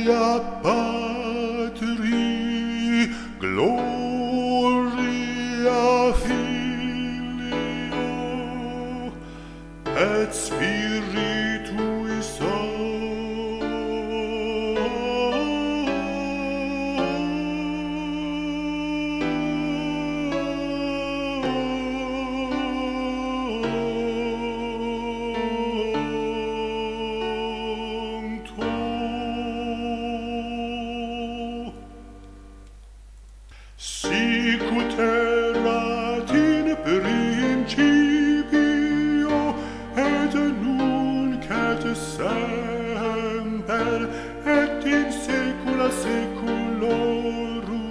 Patri, Gloria Filio, et Spiritui Sic ut erat in principio, et nunc et semper, et in saecula saeculorum.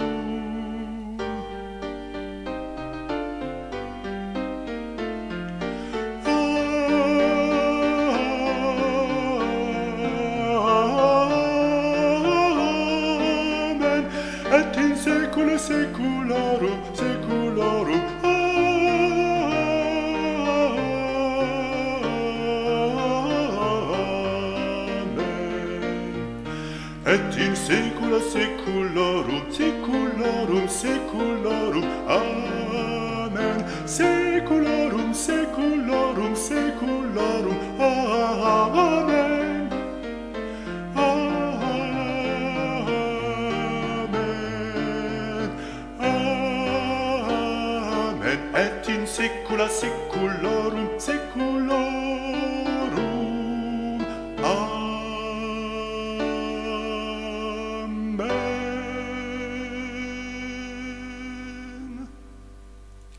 Amen. Et in saecula saeculorum, saeculorum. Amen. Et in saecula saeculorum, saeculorum, saeculorum. Amen. Saeculorum, saeculorum, saeculorum. Amen. Et in saecula saeculorum, saeculorum.